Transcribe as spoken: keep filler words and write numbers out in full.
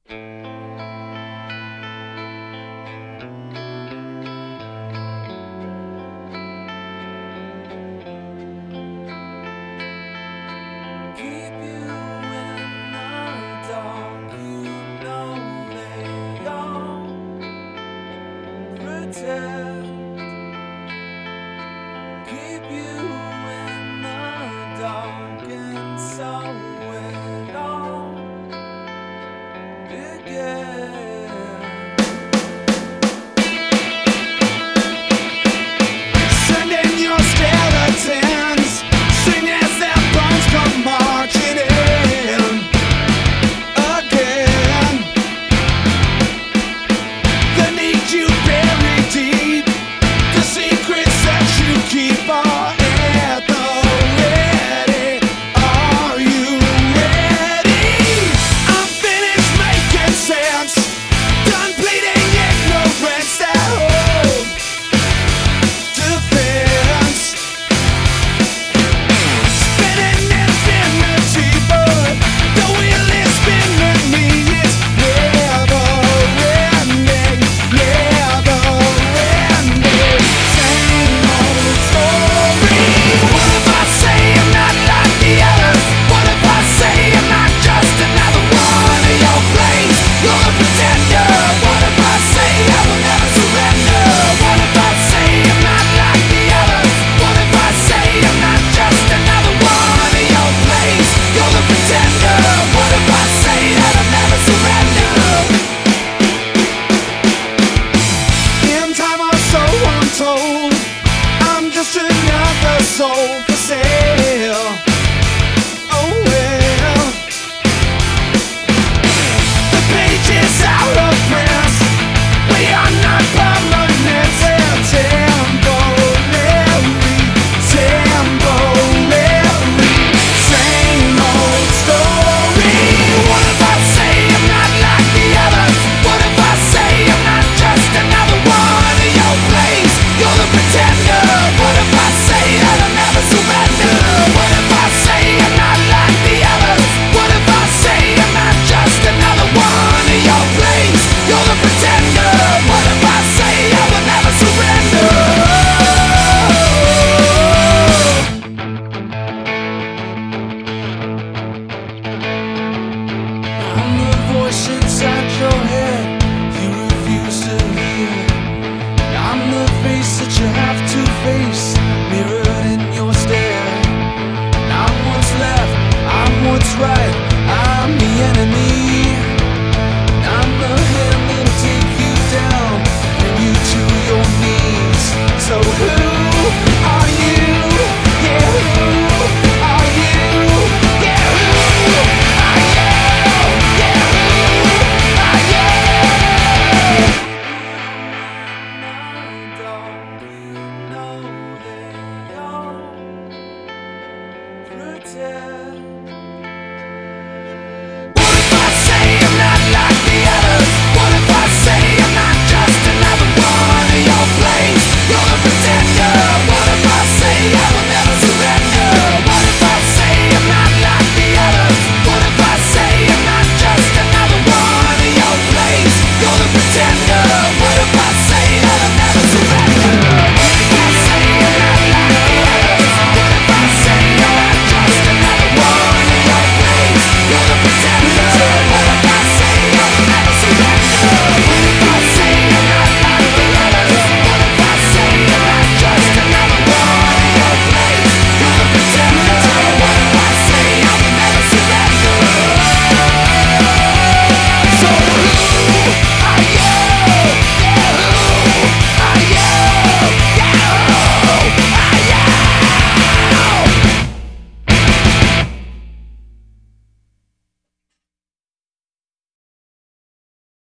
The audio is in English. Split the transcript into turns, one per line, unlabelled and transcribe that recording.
Keep you in the dark, you know they all pretend. Keep you in the dark, and so it all began. Sending your skeletons, sing as their bones come marching in again. They need you buried deep, the secrets that you keep are at the ready. Are you ready? I'm finished making sense, done bleeding ignorance that hold defense. Spinning infinity, but the wheel is spinning me. It's never ending, never ending. Same old story. What if I say I'm not like the others? What if I say I'm not just another one of your plays? You're a pretender. What if I say I will never surrender? What if I say I'm not like the others? What if I say I'm not just another one of your plays? You're the pretender. What if I say that I'll never surrender? In time or so untold, I'm just another soul for sale. Oh well, the page is out of print. We are not permanent. They're temporary, temporary. Same old story. What if I say I'm not like the others? What if I say I'm not just another one of your plays? You're the pretender. What if I say that I'll never surrender? What if I say I'm not like the others? What if I say I'm not just another one of your plays? You're the pretender. What if I say I will never surrender? I'm the voice inside your head you refuse to hear. I'm the face that you have to face, mirrored in your stare. I'm what's left, I'm what's right.